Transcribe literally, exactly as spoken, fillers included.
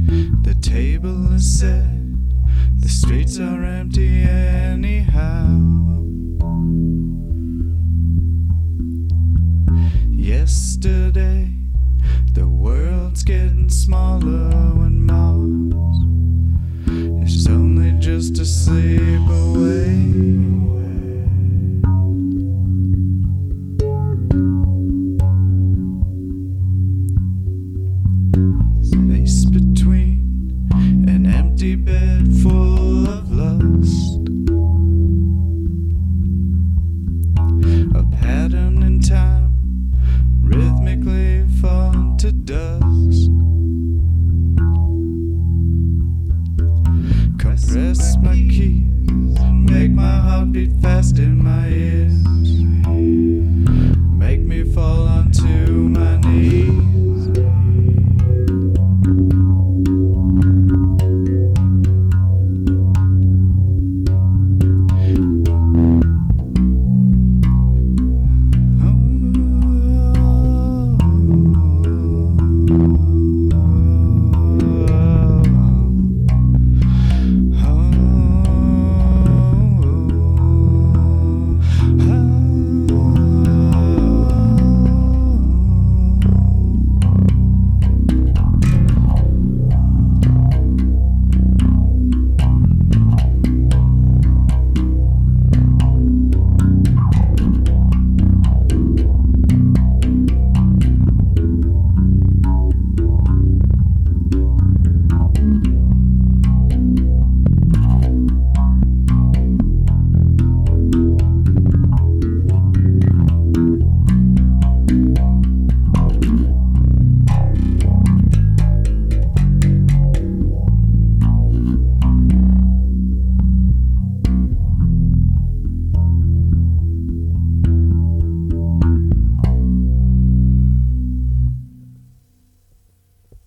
The table is set, the streets are empty anyhow. Yesterday, the world's getting smaller when Mars is only just a sleep away. Space between an empty bed full of lust, a pattern in time rhythmically fall to dust. Compress my keys, make my heart beat fast in my ears, make me fall onto